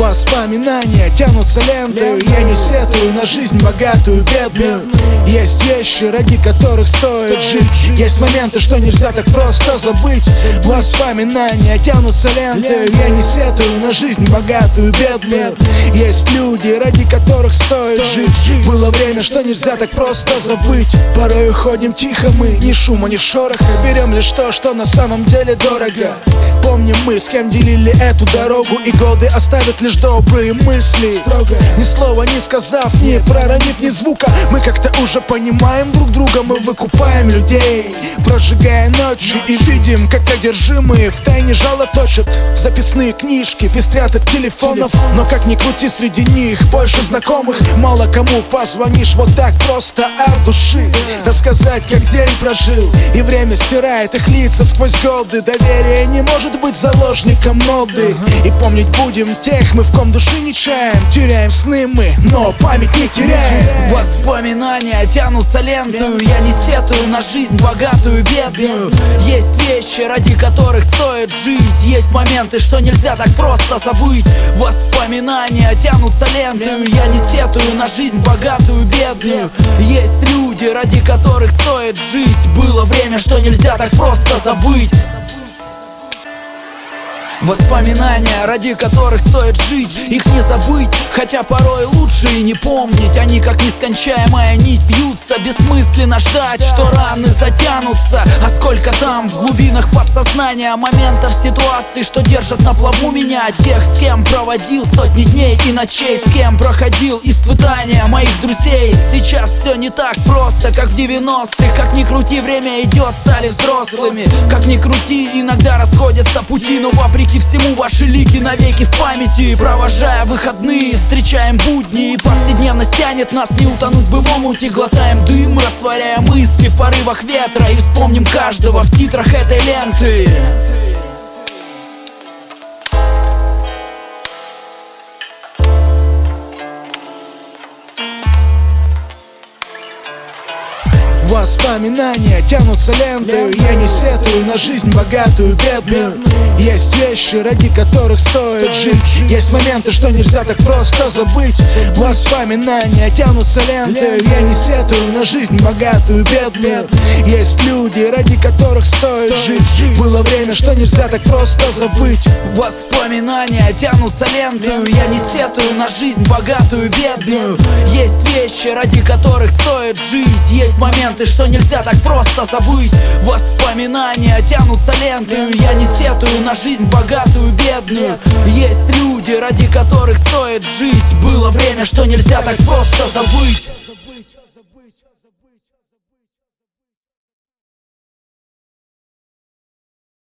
Воспоминания тянутся лентой. Я не сетую на жизнь богатую, бедную. Есть вещи, ради которых стоит жить. Есть моменты, что нельзя так просто забыть. Воспоминания тянутся лентой. Я не сетую на жизнь богатую, бедную. Есть люди, ради которых стоит жить. Было время, что нельзя так просто забыть. Порой уходим тихо мы, ни шума, ни шороха. Берем лишь то, что на самом деле дорого. Помним мы, с кем делили эту дорогу, и годы оставят лишь добрые мысли. Ни слова не сказав, не проронив ни звука, мы как-то уже понимаем друг друга. Мы выкупаем людей, прожигая ночи, и видим, как одержимые втайне жало точат. Записные книжки пестрят от телефонов, но как ни крути, среди них больше знакомых. Мало кому позвонишь вот так просто от души, рассказать, как день прожил. И время стирает их лица сквозь годы. Доверие не может быть заложником моды. И помнить будем тех, мы в ком души не чаем. Теряем сны мы, но память не теряем. Воспоминания тянутся лентою. Я не сетую на жизнь богатую, бедную. Есть вещи, ради которых стоит жить. Есть моменты, что нельзя так просто забыть. Воспоминания тянутся лентою. Я не сетую на жизнь богатую, бедную. Есть люди, ради которых стоит жить. Было время, что нельзя так просто забыть. Воспоминания, ради которых стоит жить, их не забыть, хотя порой лучше и не помнить. Они как нескончаемая нить вьются, бессмысленно ждать, что раны затянутся. А сколько там в глубинах подсознания моментов, ситуаций, что держат на плаву меня. Тех, с кем проводил сотни дней и ночей, с кем проходил испытания моих друзей. Сейчас все не так просто, как в 90-х. Как ни крути, время идет, стали взрослыми. Как ни крути, иногда расходятся пути, но вопреки всему ваши лики навеки в памяти. Провожая выходные, встречаем будни, и повседневность тянет нас не утонуть в его муте. Глотаем дым, растворяя мысли в порывах ветра, и вспомним каждого в титрах этой ленты. Воспоминания тянутся лентой. Я не сетую на жизнь богатую, бедную. Есть вещи, ради которых стоит жить. Есть моменты, что нельзя так просто забыть. Воспоминания тянутся лентой. Я не сетую на жизнь богатую, бедную. Есть люди, ради которых стоит жить. Было время, что нельзя так просто забыть. Воспоминания тянутся лентою. Я не сетую на жизнь богатую, бедную. Есть вещи, ради которых стоит жить. Есть моменты, что нельзя так просто забыть. Воспоминания тянутся лентою. Я не сетую на жизнь богатую, бедную. Есть люди, ради которых стоит жить. Было время, что нельзя так просто забыть.